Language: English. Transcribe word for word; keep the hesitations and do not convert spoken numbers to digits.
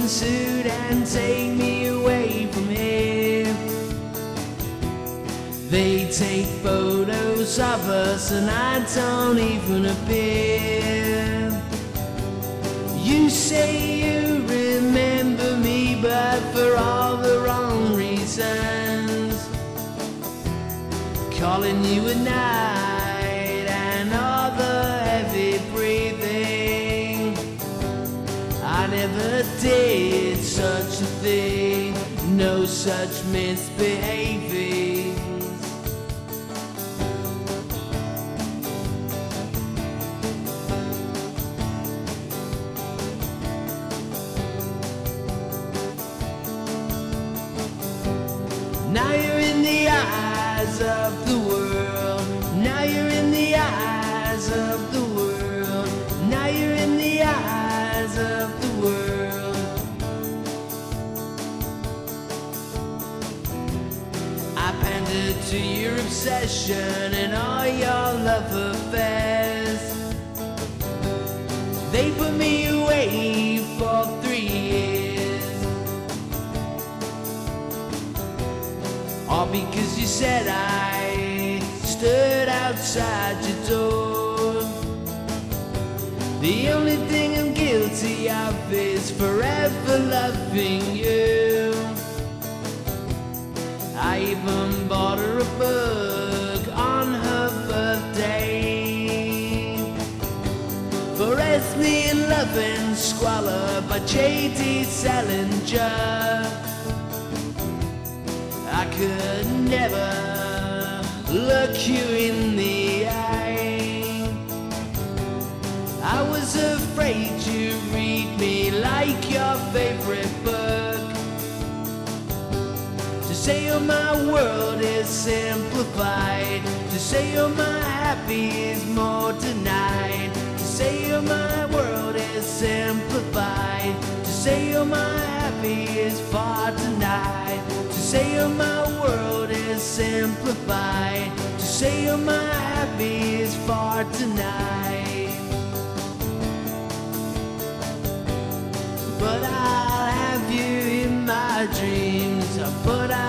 suit and take me away from here. They take photos of us and I don't even appear. You say you remember me, but for all the wrong reasons. Calling you at night and all the heavy breathing. I never did such a thing, no such misbehaving. Now you're in the eyes of the world. Now you're in the eyes of the world. Now you're in the eyes of the world. I pandered to your obsession and all your love affairs. They put me away for three years. All because you said I stood outside your door. The only thing I'm guilty of is forever loving you. I even bought her a book on her birthday. Forest Me in Love and Squalor by J D Salinger. I could never look you in the eye. I was afraid you'd read me like your favorite book. To say oh my world is simplified. To say oh my happy is more denied. To say oh my world is simplified. To say oh my happy is far denied. To say oh my world is simplified. To say oh my happy is far denied. But I'll have you in my dreams. But I